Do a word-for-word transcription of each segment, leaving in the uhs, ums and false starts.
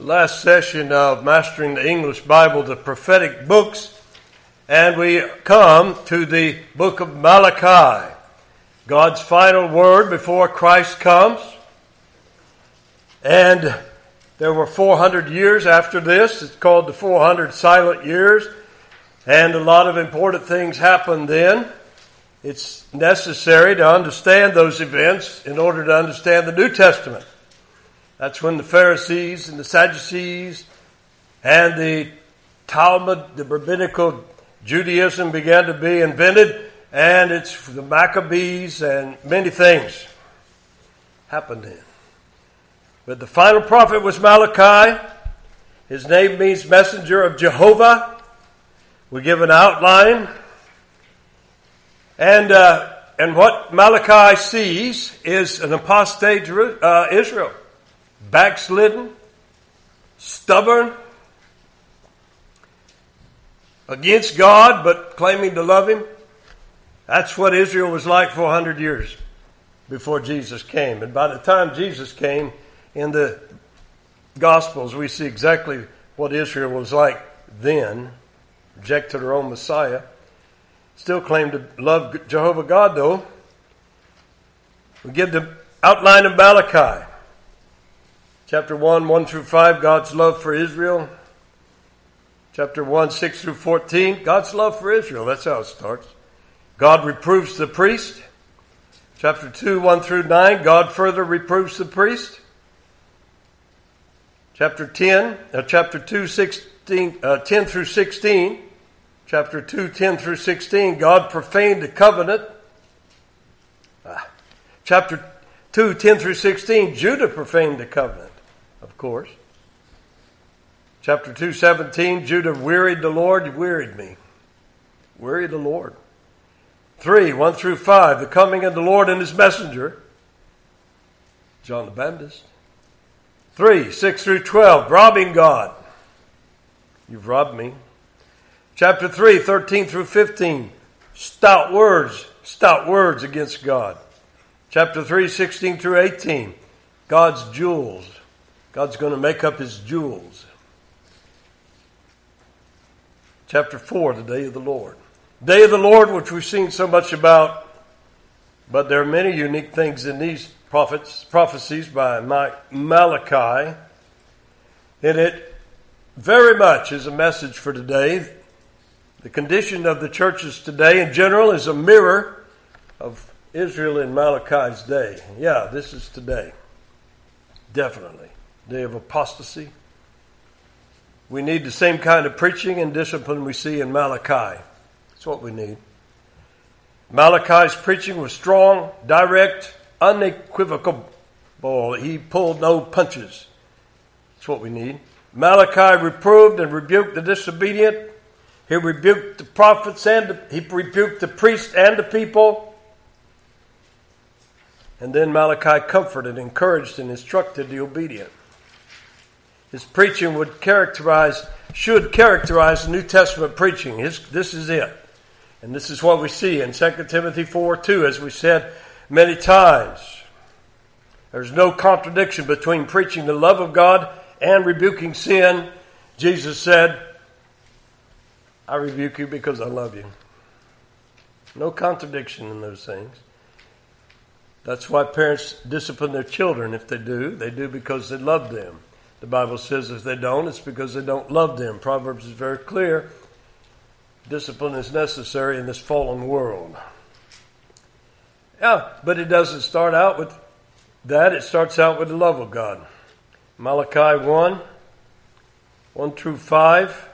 last session of Mastering the English Bible, the prophetic books, and we come to the book of Malachi, God's final word before Christ comes. And there were four hundred years after this. It's called the four hundred silent years, and a lot of important things happened then. It's necessary to understand those events in order to understand the New Testament. That's when the Pharisees and the Sadducees and the Talmud, the rabbinical Judaism began to be invented, and it's the Maccabees and many things happened then. But the final prophet was Malachi. His name means messenger of Jehovah. We give an outline. And uh, and what Malachi sees is an apostate uh, Israel. Backslidden, stubborn, against God, but claiming to love Him. That's what Israel was like for one hundred years before Jesus came. And by the time Jesus came, in the Gospels, we see exactly what Israel was like then. Rejected her own Messiah. Still claimed to love Jehovah God, though. We give the outline of Malachi. Chapter one, one through five, God's love for Israel. Chapter one, six through fourteen, God's love for Israel. That's how it starts. God reproves the priest. Chapter two, one through nine, God further reproves the priest. Chapter ten, uh, chapter two, sixteen, uh, ten through sixteen. Chapter two, ten through sixteen, God profaned the covenant. Ah. Chapter two, ten through sixteen, Judah profaned the covenant. Of course. Chapter two, seventeen, Judah wearied the Lord. You wearied me. Wearied the Lord. three, one through five, the coming of the Lord and His messenger, John the Baptist. three, six through twelve, robbing God. You've robbed me. Chapter three, thirteen through fifteen, stout words, stout words against God. Chapter three, sixteen through eighteen, God's jewels. God's going to make up His jewels. Chapter four, the day of the Lord. Day of the Lord, which we've seen so much about, but there are many unique things in these prophets, prophecies by Malachi. And it very much is a message for today. The condition of the churches today in general is a mirror of Israel in Malachi's day. Yeah, this is today. Definitely. Day of apostasy. We need the same kind of preaching and discipline we see in Malachi. That's what we need. Malachi's preaching was strong, direct, unequivocal. He pulled no punches. That's what we need. Malachi reproved and rebuked the disobedient. He rebuked the prophets and the, he rebuked the priests and the people. And then Malachi comforted, encouraged, and instructed the obedient. His preaching would characterize, should characterize the New Testament preaching. His, this is it. And this is what we see in Second Timothy four two, as we said many times. There's no contradiction between preaching the love of God and rebuking sin. Jesus said, I rebuke you because I love you. No contradiction in those things. That's why parents discipline their children if they do. They do because they love them. The Bible says if they don't, it's because they don't love them. Proverbs is very clear. Discipline is necessary in this fallen world. Yeah, but it doesn't start out with that. It starts out with the love of God. Malachi one, one through five.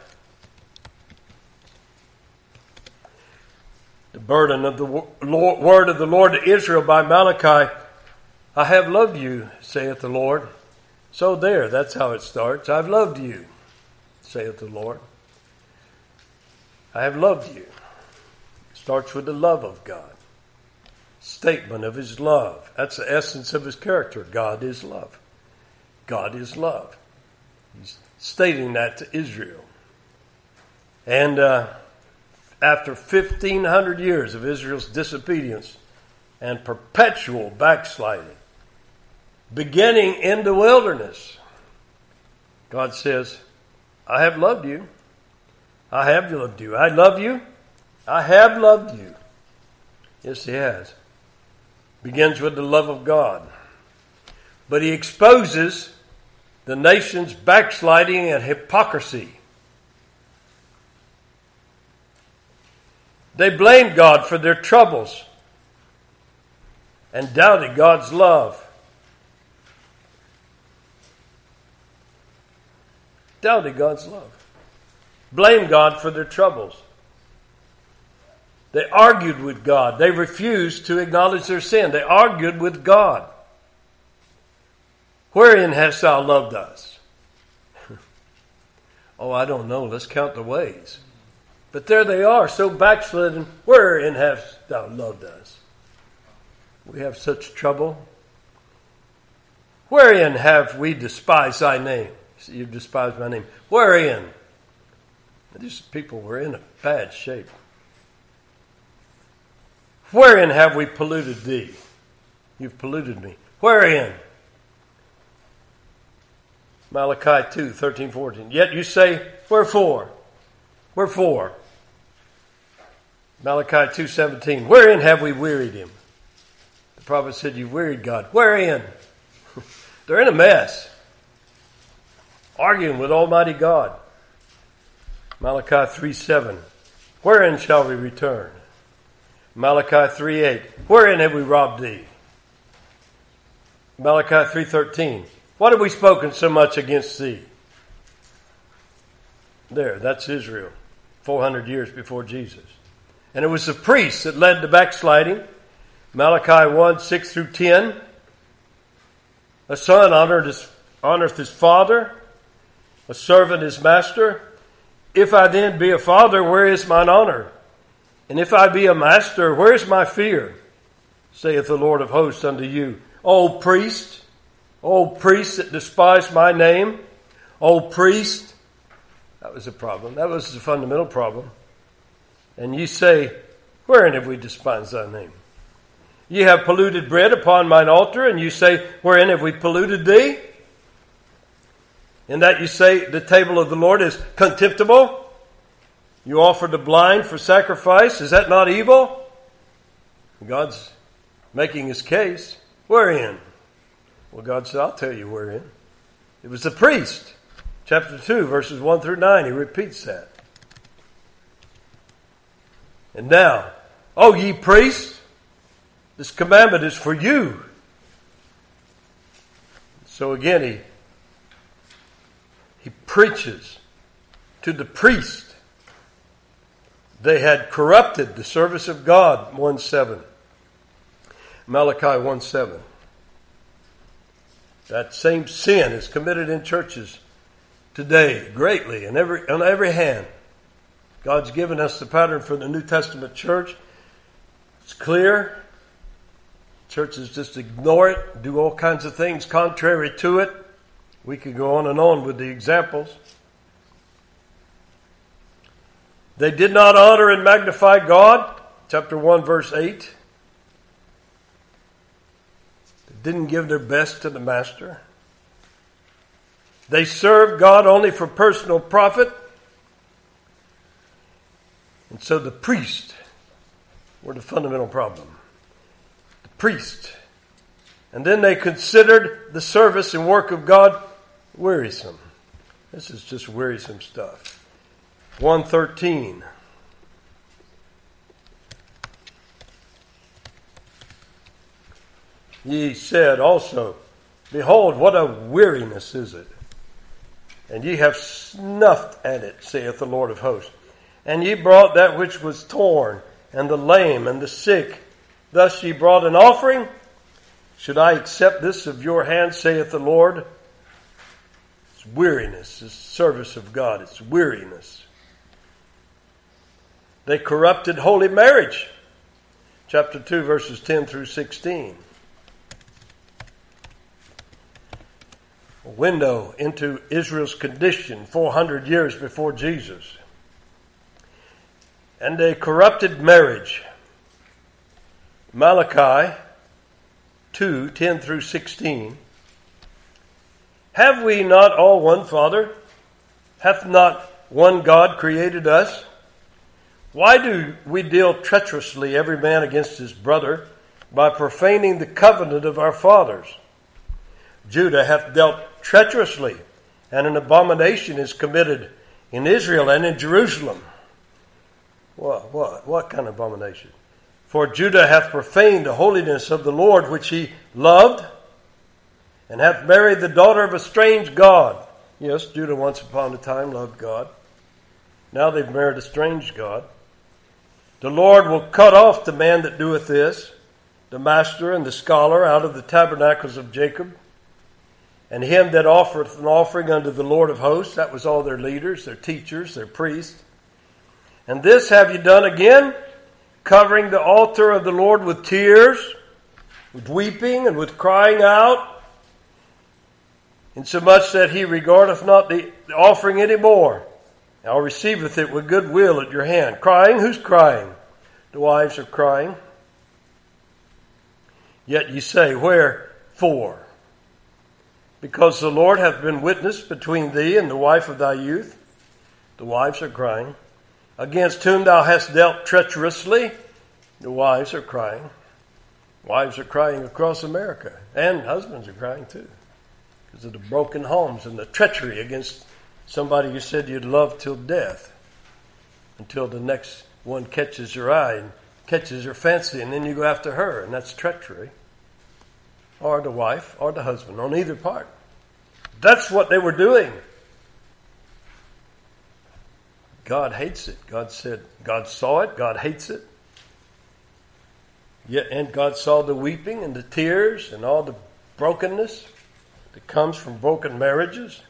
The burden of the word of the Lord to Israel by Malachi. I have loved you, saith the Lord. So there, that's how it starts. I've loved you, saith the Lord. I have loved you. It starts with the love of God. Statement of His love. That's the essence of His character. God is love. God is love. He's stating that to Israel. And uh, after fifteen hundred years of Israel's disobedience and perpetual backsliding, beginning in the wilderness, God says, I have loved you. I have loved you. I love you. I have loved you. Yes, he has. Begins with the love of God. But he exposes the nation's backsliding and hypocrisy. They blamed God for their troubles and doubted God's love. Doubted God's love. Blamed God for their troubles. They argued with God. They refused to acknowledge their sin. They argued with God. Wherein hast thou loved us? Oh, I don't know. Let's count the ways. But there they are, so backslidden. Wherein hast thou loved us? We have such trouble. Wherein have we despised thy name? You've despised my name. Wherein? These people were in a bad shape. Wherein have we polluted thee? You've polluted me. Wherein? Malachi two, thirteen, fourteen. Yet you say, wherefore? Wherefore? Malachi two, seventeen. Wherein have we wearied him? The prophet said, you've wearied God. Wherein? They're in a mess. Arguing with Almighty God. Malachi three, seven. Wherein shall we return? Malachi three, eight. Wherein have we robbed thee? Malachi three, thirteen. What have we spoken so much against thee? There, that's Israel, four hundred years before Jesus. And it was the priests that led the backsliding. Malachi one, six through ten. A son honored his, honoreth his father, a servant his master. If I then be a father, where is mine honor? And if I be a master, where is my fear? Saith the Lord of hosts unto you. O priest, O priest that despise my name, O priest. That was a problem. That was the fundamental problem. And ye say, wherein have we despised thy name? Ye have polluted bread upon mine altar, and you say, wherein have we polluted thee? In that you say, the table of the Lord is contemptible. You offer the blind for sacrifice. Is that not evil? God's making his case. Wherein? Well, God said, I'll tell you wherein. It was the priest. Chapter two, verses one through nine. He repeats that. And now, O ye priests, this commandment is for you. So again, he, he preaches to the priest. They had corrupted the service of God, one seven. Malachi one seven. That same sin is committed in churches today greatly in every, on every hand. God's given us the pattern for the New Testament church. It's clear. Churches just ignore it, do all kinds of things contrary to it. We could go on and on with the examples. They did not honor and magnify God. Chapter one, verse eight. They didn't give their best to the master. They served God only for personal profit. And so the priests were the fundamental problem. The priest. And then they considered the service and work of God wearisome. This is just wearisome stuff. one thirteen. Ye said also, behold, what a weariness is it. And ye have snuffed at it, saith the Lord of hosts. And ye brought that which was torn, and the lame, and the sick. Thus ye brought an offering. Should I accept this of your hand, saith the Lord? It's weariness. It's service of God. It's weariness. They corrupted holy marriage. Chapter two, verses ten through sixteen. A window into Israel's condition four hundred years before Jesus. And they corrupted marriage. Malachi two, ten through sixteen. Have we not all one Father? Hath not one God created us? Why do we deal treacherously every man against his brother by profaning the covenant of our fathers? Judah hath dealt treacherously, and an abomination is committed in Israel and in Jerusalem. What, what, what kind of abomination? For Judah hath profaned the holiness of the Lord which he loved, and hath married the daughter of a strange god. Yes, Judah once upon a time loved God. Now they've married a strange god. The Lord will cut off the man that doeth this, the master and the scholar, out of the tabernacles of Jacob, and him that offereth an offering unto the Lord of hosts. That was all their leaders, their teachers, their priests. And this have you done again, covering the altar of the Lord with tears, with weeping, and with crying out, insomuch that he regardeth not the offering any more. Now receiveth it with good will at your hand. Crying, who's crying? The wives are crying. Yet ye say, wherefore? Because the Lord hath been witness between thee and the wife of thy youth. The wives are crying. Against whom thou hast dealt treacherously. The wives are crying. Wives are crying across America. And husbands are crying too. Because of the broken homes and the treachery against somebody you said you'd love till death. Until the next one catches your eye and catches your fancy, and then you go after her, and that's treachery. Or the wife, or the husband, on either part. That's what they were doing. God hates it. God said, God saw it, God hates it. Yet, and God saw the weeping and the tears and all the brokenness that comes from broken marriages.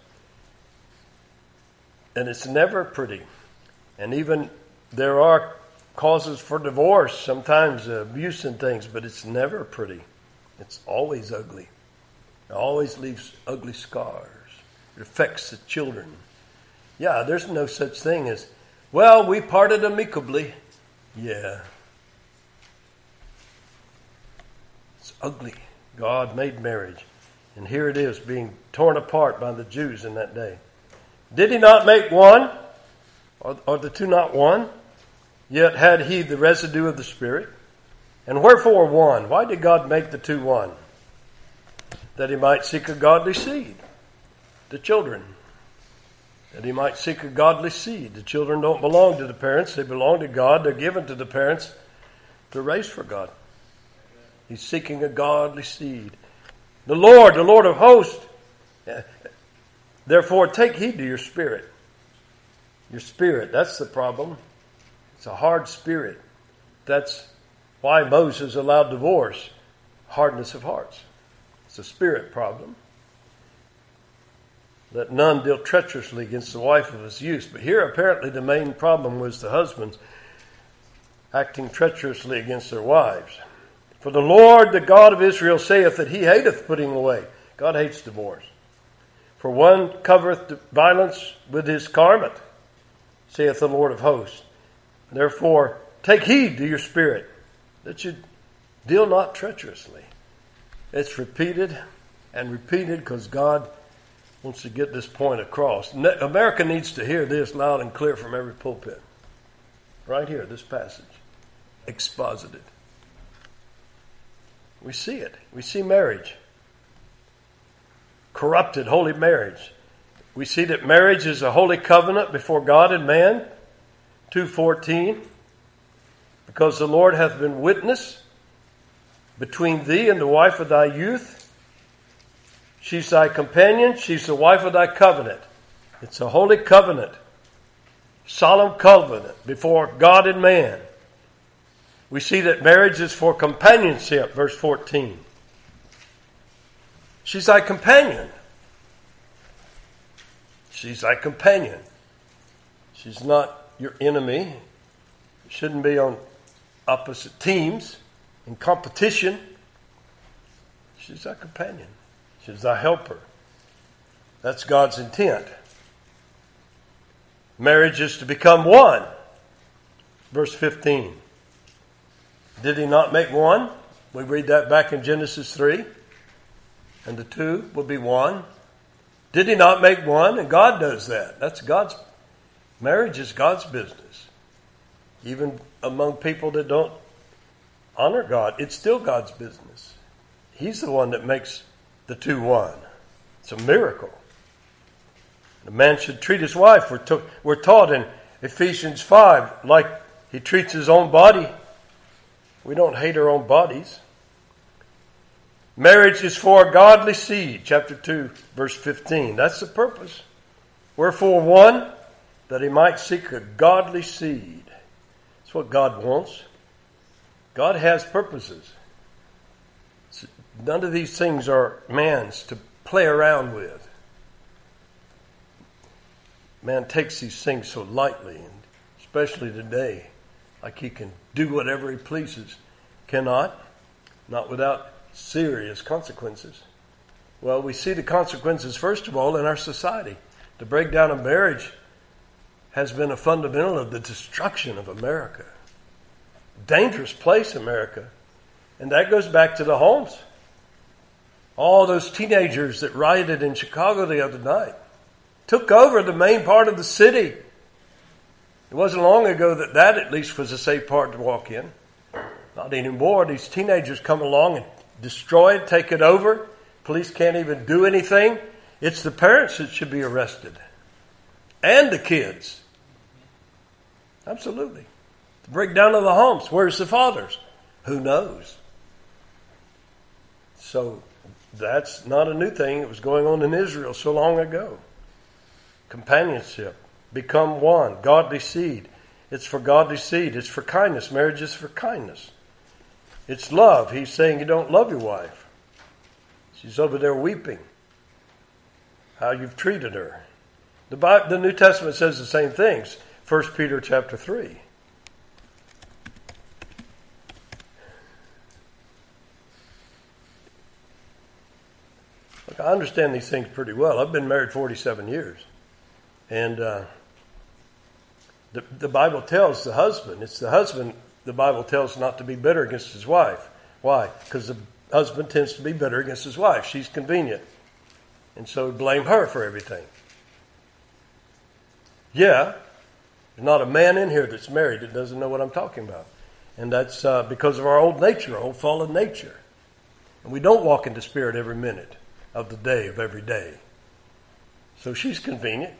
And it's never pretty. And even there are causes for divorce, sometimes uh, abuse and things, but it's never pretty. It's always ugly. It always leaves ugly scars. It affects the children. Yeah, there's no such thing as, well, we parted amicably. Yeah. It's ugly. God made marriage. And here it is being torn apart by the Jews in that day. Did he not make one? Are, are the two not one? Yet had he the residue of the Spirit. And wherefore one? Why did God make the two one? That he might seek a godly seed. The children. That he might seek a godly seed. The children don't belong to the parents. They belong to God. They're given to the parents to raise for God. He's seeking a godly seed. The Lord, the Lord of hosts. Therefore, take heed to your spirit. Your spirit, that's the problem. It's a hard spirit. That's why Moses allowed divorce. Hardness of hearts. It's a spirit problem. That none deal treacherously against the wife of his youth. But here apparently the main problem was the husbands acting treacherously against their wives. For the Lord, the God of Israel, saith that he hateth putting away. God hates divorce. For one covereth violence with his garment, saith the Lord of hosts. Therefore, take heed to your spirit, that you deal not treacherously. It's repeated and repeated because God wants to get this point across. America needs to hear this loud and clear from every pulpit. Right here, this passage. Exposited. We see it. We see marriage. Corrupted holy marriage. We see that marriage is a holy covenant before God and man. two fourteen. Because the Lord hath been witness between thee and the wife of thy youth. She's thy companion. She's the wife of thy covenant. It's a holy covenant. Solemn covenant before God and man. We see that marriage is for companionship, verse fourteen. She's thy companion. She's thy companion. She's not your enemy. You shouldn't be on opposite teams in competition. She's thy companion. She's thy helper. That's God's intent. Marriage is to become one. Verse fifteen. Did he not make one? We read that back in Genesis three. And the two will be one. Did he not make one? And God does that. That's God's, marriage is God's business. Even among people that don't honor God, it's still God's business. He's the one that makes the two one. It's a miracle. A man should treat his wife. We're, to, we're taught in Ephesians five like he treats his own body. We don't hate our own bodies. Marriage is for a godly seed. Chapter two, verse fifteen. That's the purpose. Wherefore one, that he might seek a godly seed. That's what God wants. God has purposes. None of these things are man's to play around with. Man takes these things so lightly, and especially today, like he can do whatever he pleases. Cannot, not without serious consequences. Well, we see the consequences, first of all, in our society. The breakdown of marriage has been a fundamental of the destruction of America. Dangerous place, America. And that goes back to the homes. All those teenagers that rioted in Chicago the other night took over the main part of the city. It wasn't long ago that that at least was a safe part to walk in. Not anymore. These teenagers come along and destroy it, take it over. Police can't even do anything. It's the parents that should be arrested. And the kids. Absolutely. The breakdown of the homes. Where's the fathers? Who knows? So that's not a new thing. It was going on in Israel so long ago. Companionship. Become one. Godly seed. It's for godly seed. It's for kindness. Marriage is for kindness. It's love. He's saying you don't love your wife. She's over there weeping. How you've treated her. The Bible, the New Testament says the same things. First Peter chapter three. Look, I understand these things pretty well. I've been married forty-seven years. And uh, the, the Bible tells the husband, it's the husband the Bible tells not to be bitter against his wife. Why? Because the husband tends to be bitter against his wife. She's convenient. And so blame her for everything. Yeah, there's not a man in here that's married that doesn't know what I'm talking about. And that's uh, because of our old nature, our old fallen nature. And we don't walk in the Spirit every minute of the day, of every day. So she's convenient.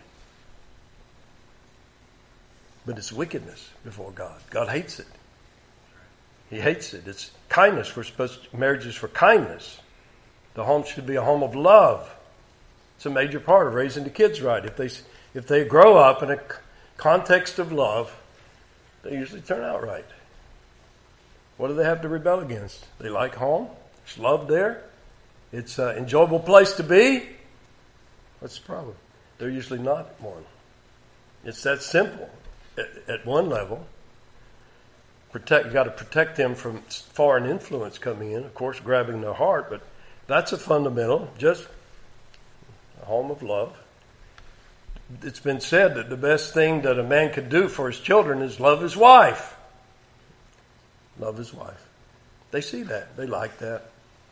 But it's wickedness before God. God hates it. He hates it. It's kindness. We're supposed to, marriage is for kindness. The home should be a home of love. It's a major part of raising the kids right. If they if they grow up in a context of love, they usually turn out right. What do they have to rebel against? They like home. There's love there. It's an enjoyable place to be. What's the problem? They're usually not one. It's that simple. At, at one level, protect. You got to protect them from foreign influence coming in. Of course, grabbing their heart, but that's a fundamental. Just a home of love. It's been said that the best thing that a man could do for his children is love his wife. Love his wife. They see that. They like that.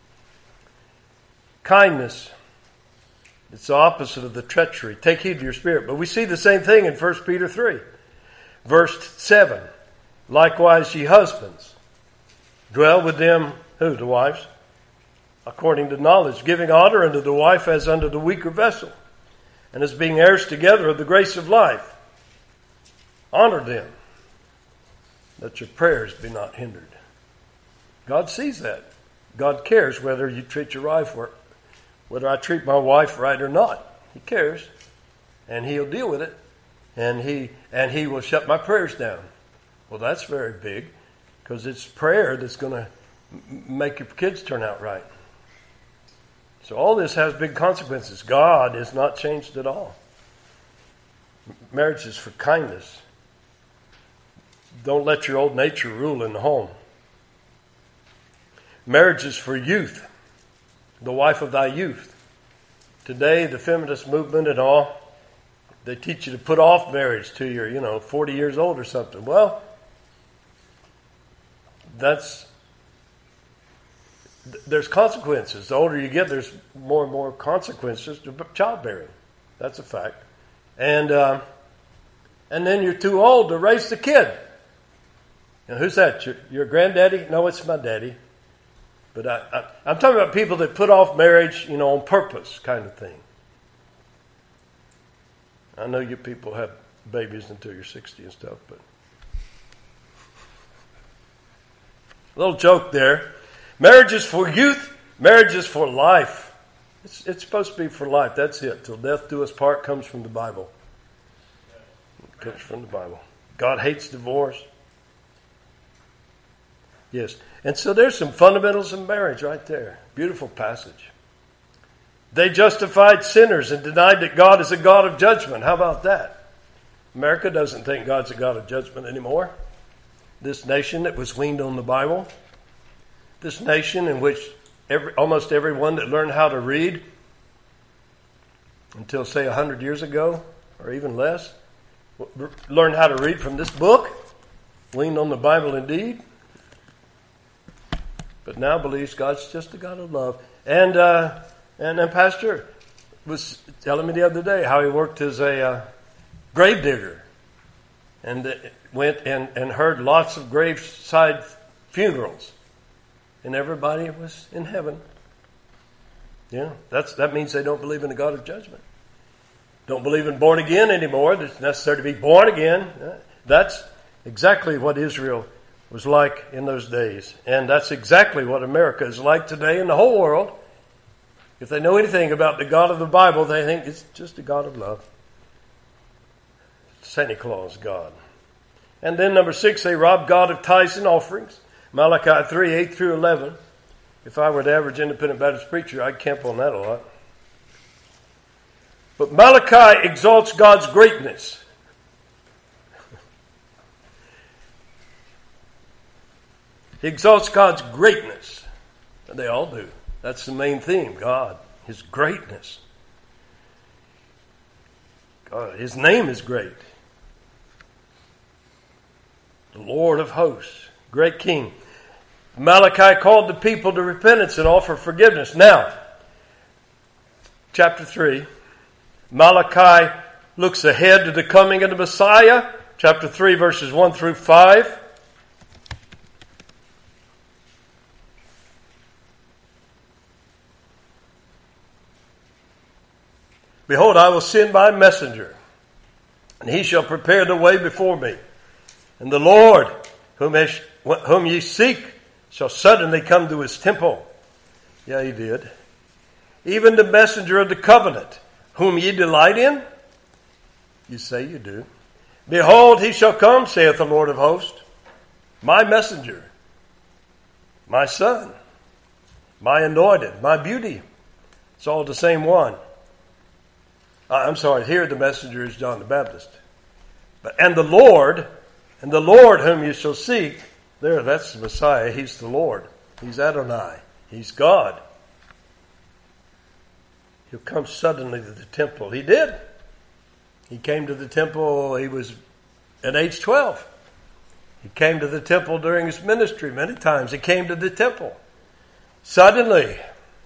Kindness. It's the opposite of the treachery. Take heed to your spirit. But we see the same thing in First Peter three. Verse seven. Likewise, ye husbands, dwell with them, who? The wives? According to knowledge, giving honor unto the wife as unto the weaker vessel, and as being heirs together of the grace of life. Honor them, that your prayers be not hindered. God sees that. God cares whether you treat your wife or whether I treat my wife right or not. He cares. And He'll deal with it. And he and he will shut my prayers down. Well, that's very big, because it's prayer that's going to make your kids turn out right. So all this has big consequences. God is not changed at all. Marriage is for kindness. Don't let your old nature rule in the home. Marriage is for youth, the wife of thy youth. Today, the feminist movement and all, they teach you to put off marriage till you're, you know, forty years old or something. Well, that's there's consequences. The older you get, there's more and more consequences to childbearing. That's a fact. And uh, and then you're too old to raise the kid. Now, who's that? Your, your granddaddy? No, it's my daddy. But I, I, I'm talking about people that put off marriage, you know, on purpose, kind of thing. I know you people have babies until you're sixty and stuff, but a little joke there. Marriage is for youth. Marriage is for life. It's, it's supposed to be for life. That's it. Till death do us part comes from the Bible. It comes from the Bible. God hates divorce. Yes. And so there's some fundamentals of marriage right there. Beautiful passage. They justified sinners and denied that God is a God of judgment. How about that? America doesn't think God's a God of judgment anymore. This nation that was weaned on the Bible. This nation in which every, almost everyone that learned how to read until, say, a hundred years ago, or even less, learned how to read from this book, weaned on the Bible indeed, but now believes God's just a God of love. And uh, and then Pastor was telling me the other day how he worked as a uh, grave digger and uh, went and, and heard lots of graveside funerals. And everybody was in heaven. Yeah, that's that means they don't believe in a God of judgment. Don't believe in born again anymore. It's necessary to be born again. That's exactly what Israel was like in those days. And that's exactly what America is like today in the whole world. If they know anything about the God of the Bible, they think it's just a God of love. Santa Claus God. And then number six, they rob God of tithes and offerings. Malachi three, eight through eleven. If I were the average independent Baptist preacher, I'd camp on that a lot. But Malachi exalts God's greatness. He exalts God's greatness. And they all do. That's the main theme, God, His greatness. God, His name is great. The Lord of hosts, great King. Malachi called the people to repentance and offer forgiveness. Now, chapter three, Malachi looks ahead to the coming of the Messiah. Chapter three, verses one through five. Behold, I will send my messenger, and he shall prepare the way before me. And the Lord, whom, has, whom ye seek, shall suddenly come to his temple. Yeah, he did. Even the messenger of the covenant, whom ye delight in? You say you do. Behold, he shall come, saith the Lord of hosts, my messenger, my son, my anointed, my beauty. It's all the same one. I'm sorry, here the messenger is John the Baptist. But and the Lord, and the Lord whom you shall seek, there, that's the Messiah. He's the Lord. He's Adonai. He's God. He'll come suddenly to the temple. He did. He came to the temple, he was at age twelve. He came to the temple during his ministry many times. He came to the temple. Suddenly,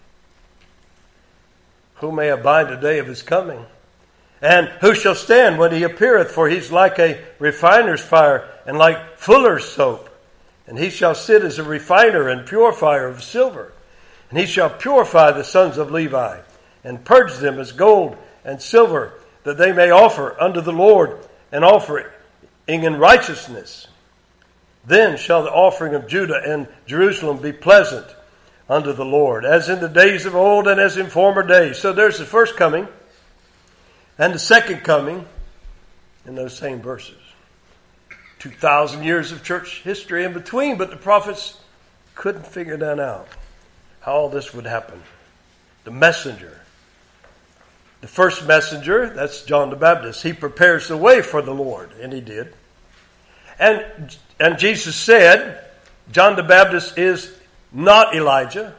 who may abide the day of his coming? And who shall stand when he appeareth? For he's like a refiner's fire and like fuller's soap. And he shall sit as a refiner and purifier of silver. And he shall purify the sons of Levi and purge them as gold and silver, that they may offer unto the Lord an offering in righteousness. Then shall the offering of Judah and Jerusalem be pleasant unto the Lord, as in the days of old and as in former days. So there's the first coming and the second coming in those same verses. Two thousand years of church history in between, but the prophets couldn't figure that out, how all this would happen. The messenger. The first messenger, that's John the Baptist. He prepares the way for the Lord, and he did. And, and Jesus said, John the Baptist is not Elijah,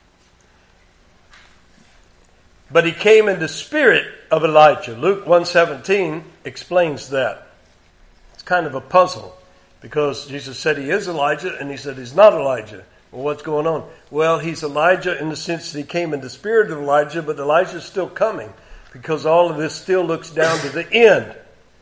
but he came in the spirit of Elijah. Luke one seventeen explains that. It's kind of a puzzle, because Jesus said he is Elijah, and he said he's not Elijah. Well, what's going on? Well, he's Elijah in the sense that he came in the spirit of Elijah, but Elijah's still coming because all of this still looks down to the end.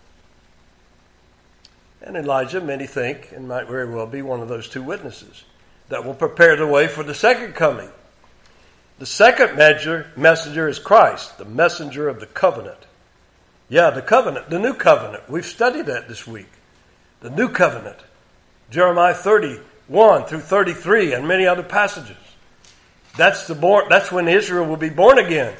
And Elijah, many think, and might very well be one of those two witnesses that will prepare the way for the second coming. The second messenger is Christ, the messenger of the covenant. Yeah, the covenant, the new covenant. We've studied that this week. The new covenant. Jeremiah thirty-one through thirty-three and many other passages. That's the born, that's when Israel will be born again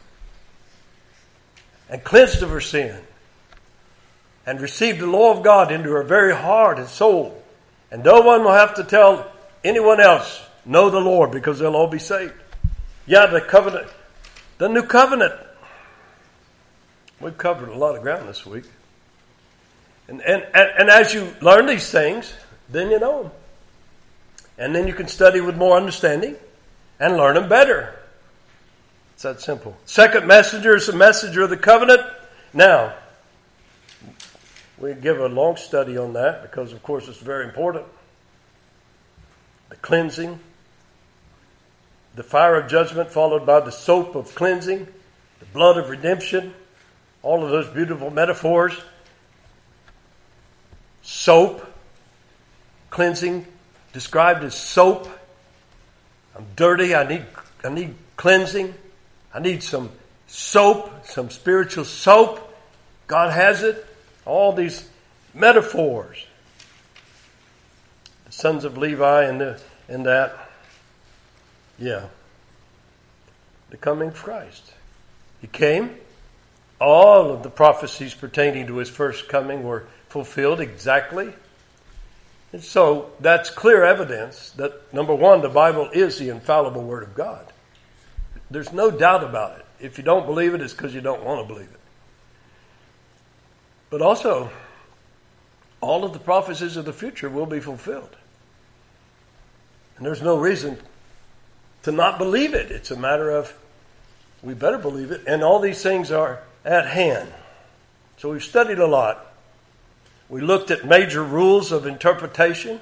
and cleansed of her sin and receive the law of God into her very heart and soul. And no one will have to tell anyone else, know the Lord, because they'll all be saved. Yeah, the covenant, the new covenant. We've covered a lot of ground this week. And, and, and, and as you learn these things, then you know them. And then you can study with more understanding and learn them better. It's that simple. Second messenger is the messenger of the covenant. Now, we give a long study on that because, of course, it's very important. The cleansing, the fire of judgment followed by the soap of cleansing, the blood of redemption, all of those beautiful metaphors. Soap, cleansing, described as soap. I'm dirty, I need, I need cleansing. I need some soap, some spiritual soap. God has it. All these metaphors. The sons of Levi and, the, and that. Yeah. The coming of Christ. He came. All of the prophecies pertaining to his first coming were fulfilled exactly. And so that's clear evidence that, number one, the Bible is the infallible Word of God. There's no doubt about it. If you don't believe it, it's because you don't want to believe it. But also, all of the prophecies of the future will be fulfilled. And there's no reason to not believe it. It's a matter of, we better believe it. And all these things are at hand. So we've studied a lot. We looked at major rules of interpretation,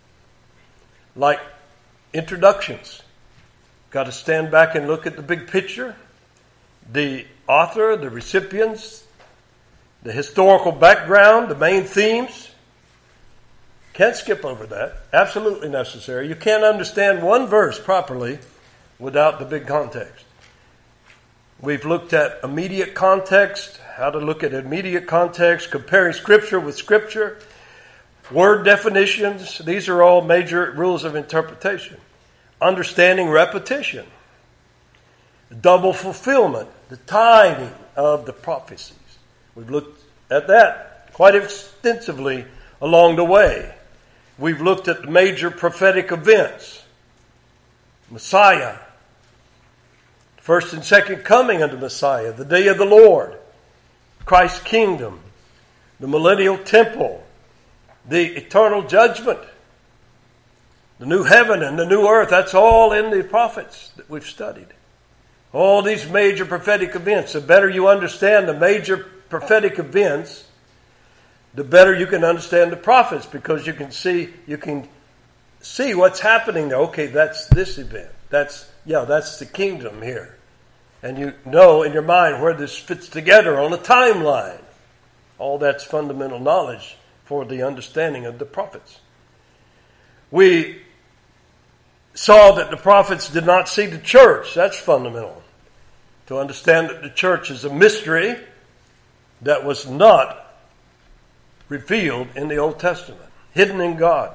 like introductions. Got to stand back and look at the big picture, the author, the recipients, the historical background, the main themes. Can't skip over that. Absolutely necessary. You can't understand one verse properly without the big context. We've looked at immediate context, how to look at immediate context, comparing Scripture with Scripture, word definitions. These are all major rules of interpretation. Understanding repetition, double fulfillment, the timing of the prophecies. We've looked at that quite extensively along the way. We've looked at the major prophetic events. Messiah, first and second coming of the Messiah, the day of the Lord, Christ's kingdom, the millennial temple, the eternal judgment, the new heaven and the new earth. That's all in the prophets that we've studied. All these major prophetic events. The better you understand the major prophetic events, the better you can understand the prophets, because you can see you can see what's happening there. Okay, that's this event. That's yeah, that's the kingdom here. And you know in your mind where this fits together on a timeline. All that's fundamental knowledge for the understanding of the prophets. We saw that the prophets did not see the church. That's fundamental. To understand that the church is a mystery that was not revealed in the Old Testament, hidden in God.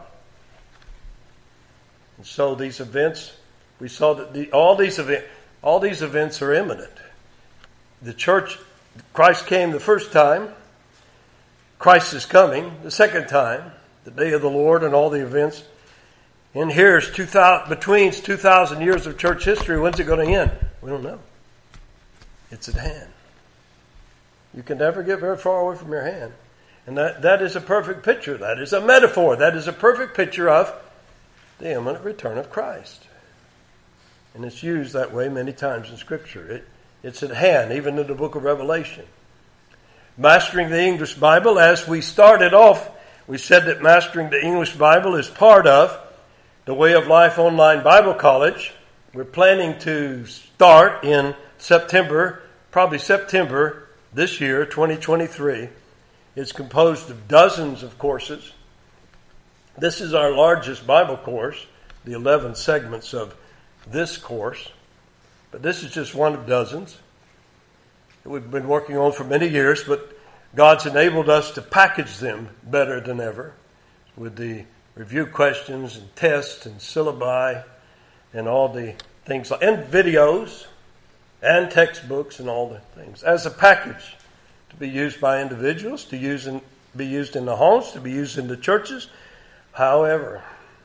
And so these events, we saw that the, all these events, all these events are imminent. The church, Christ came the first time. Christ is coming the second time, the day of the Lord and all the events. And here's two thousand, between two thousand years of church history. When's it going to end? We don't know. It's at hand. You can never get very far away from your hand. And that, that is a perfect picture. That is a metaphor. That is a perfect picture of the imminent return of Christ. And it's used that way many times in Scripture. It, it's at hand, even in the book of Revelation. Mastering the English Bible, as we started off, we said that mastering the English Bible is part of the Way of Life Online Bible College. We're planning to start in September, probably September this year, twenty twenty-three. It's composed of dozens of courses. This is our largest Bible course, the eleven segments of this course. But this is just one of dozens that we've been working on for many years, but God's enabled us to package them better than ever with the review questions and tests and syllabi and all the things, like, and videos and textbooks and all the things as a package to be used by individuals, to use in, be used in the homes, to be used in the churches. However,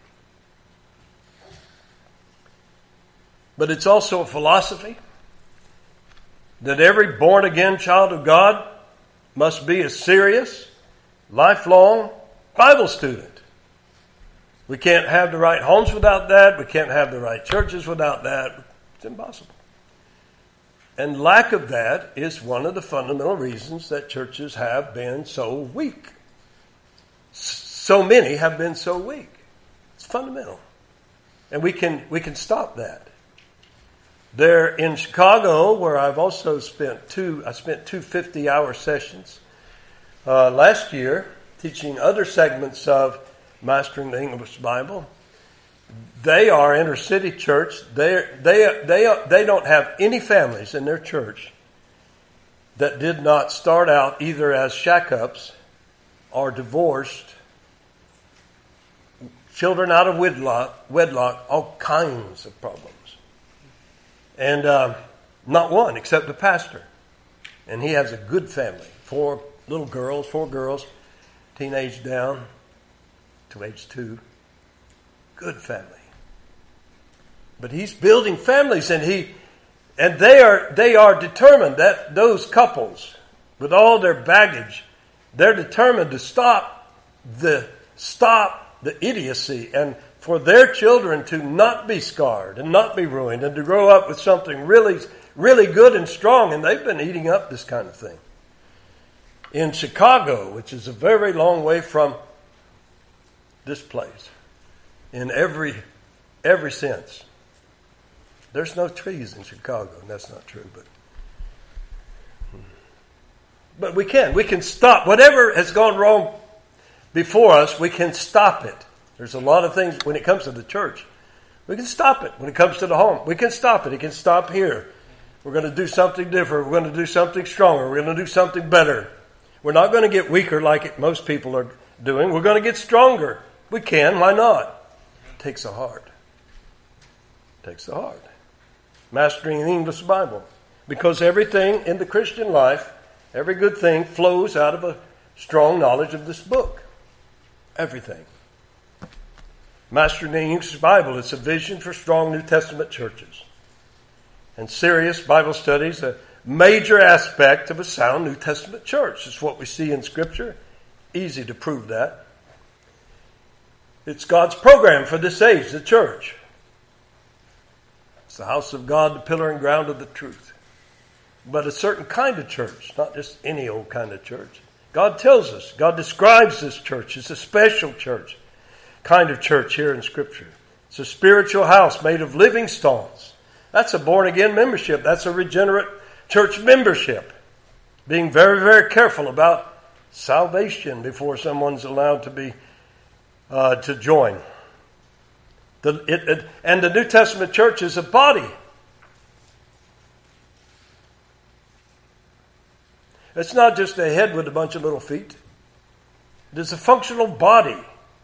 but it's also a philosophy that every born-again child of God must be a serious, lifelong Bible student. We can't have the right homes without that. We can't have the right churches without that. It's impossible. And lack of that is one of the fundamental reasons that churches have been so weak. So many have been so weak. It's fundamental. And we can we can stop that. There in Chicago, where I've also spent two, I spent two fifty-hour sessions uh, last year teaching other segments of Mastering the English Bible. They are inner city church. They they they they don't have any families in their church that did not start out either as shack-ups or divorced, children out of wedlock, wedlock, all kinds of problems. And uh, not one except the pastor. And he has a good family. Four little girls, four girls, teenage down to age two. Good family. But he's building families, and he and they are they are determined that those couples, with all their baggage, they're determined to stop the stop the idiocy and for their children to not be scarred and not be ruined and to grow up with something really, really good and strong. And they've been eating up this kind of thing. In Chicago, which is a very long way from this place, in every every sense. There's no trees in Chicago, and that's not true, but but we can. We can stop. Whatever has gone wrong before us, we can stop it. There's a lot of things when it comes to the church. We can stop it. When it comes to the home, we can stop it. It can stop here. We're going to do something different. We're going to do something stronger. We're going to do something better. We're not going to get weaker like it, most people are doing. We're going to get stronger. We can. Why not? It takes a heart. It takes a heart. Mastering the English Bible. Because everything in the Christian life, every good thing flows out of a strong knowledge of this book. Everything. Mastering the English Bible is a vision for strong New Testament churches. And serious Bible studies, a major aspect of a sound New Testament church. It's what we see in Scripture. Easy to prove that. It's God's program for this age, the church. It's the house of God, the pillar and ground of the truth. But a certain kind of church, not just any old kind of church. God tells us, God describes this church. It's a special church, kind of church here in Scripture. It's a spiritual house made of living stones. That's a born-again membership. That's a regenerate church membership. Being very, very careful about salvation before someone's allowed to be uh, to join. The, it, it, and the New Testament church is a body. It's not just a head with a bunch of little feet. It is a functional body.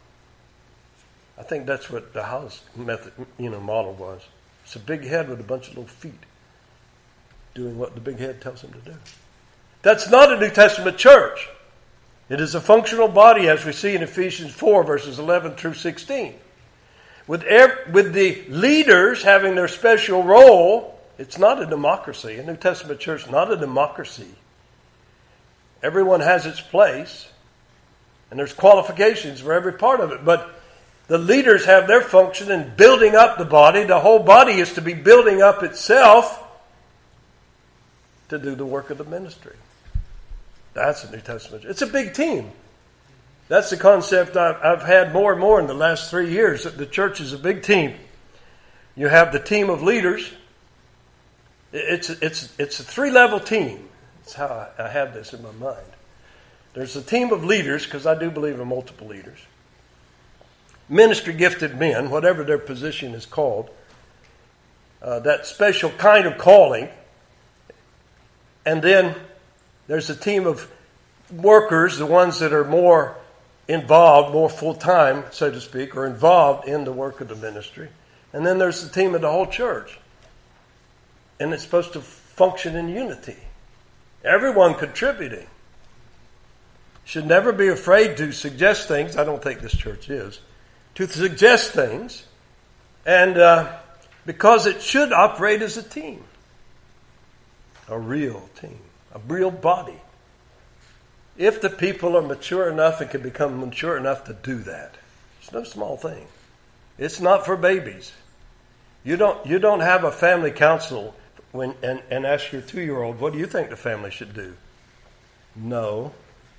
I think that's what the house method, you know, model was. It's a big head with a bunch of little feet doing what the big head tells him to do. That's not a New Testament church. It is a functional body, as we see in Ephesians four, verses eleven through sixteen. With, every, with the leaders having their special role, it's not a democracy. A New Testament church is not a democracy. Everyone has its place, and there's qualifications for every part of it. But the leaders have their function in building up the body. The whole body is to be building up itself to do the work of the ministry. That's a New Testament. It's a big team. That's the concept I've, I've had more and more in the last three years, that the church is a big team. You have the team of leaders. It's, it's, it's a three-level team. That's how I, I have this in my mind. There's a team of leaders, because I do believe in multiple leaders. Ministry gifted men, whatever their position is called. Uh, that special kind of calling. And then there's a team of workers, the ones that are more involved, more full-time, so to speak, or involved in the work of the ministry. And then there's the team of the whole church. And it's supposed to function in unity. Everyone contributing. Should never be afraid to suggest things. I don't think this church is. To suggest things. And uh, because it should operate as a team. A real team. A real body. If the people are mature enough and can become mature enough to do that. It's no small thing. It's not for babies. You don't you don't have a family council when and, and ask your two-year-old, what do you think the family should do? No.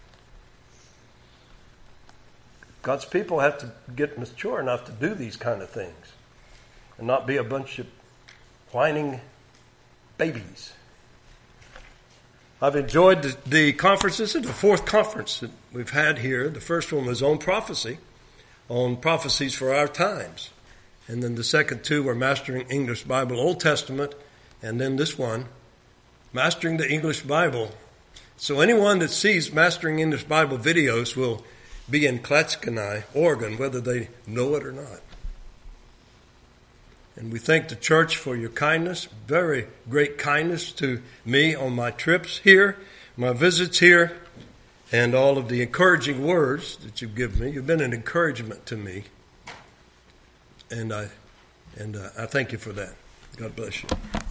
God's people have to get mature enough to do these kind of things. And not be a bunch of whining babies. I've enjoyed the, the conferences. It's the fourth conference that we've had here. The first one was on prophecy, on prophecies for our times. And then the second two were Mastering English Bible Old Testament, and then this one, Mastering the English Bible. So anyone that sees Mastering English Bible videos will be in Clatskanie, Oregon, whether they know it or not. And we thank the church for your kindness, very great kindness to me on my trips here, my visits here, and all of the encouraging words that you've given me. You've been an encouragement to me. And I, and uh, I thank you for that. God bless you.